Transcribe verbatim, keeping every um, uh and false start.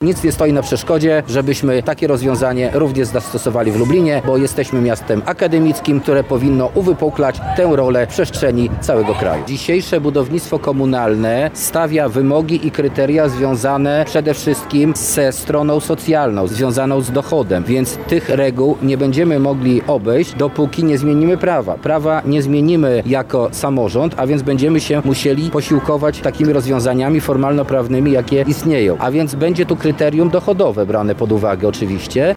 Nic nie stoi na przeszkodzie, żebyśmy takie rozwiązanie również zastosowali w Lublinie, bo jesteśmy miastem akademickim, które powinno uwypuklać tę rolę w przestrzeni całego kraju. Dzisiejsze budownictwo komunalne stawia wymogi i kryteria związane przede wszystkim ze stroną socjalną, związaną z dochodem, więc tych reguł nie będziemy mogli obejść, dopóki nie zmienimy prawa. Prawa nie zmienimy jako samorząd, a więc będziemy się musieli posiłkować takimi rozwiązaniami formalno-prawnymi, jakie istnieją. A więc będzie tu kryterium dochodowe brane pod uwagę oczywiście.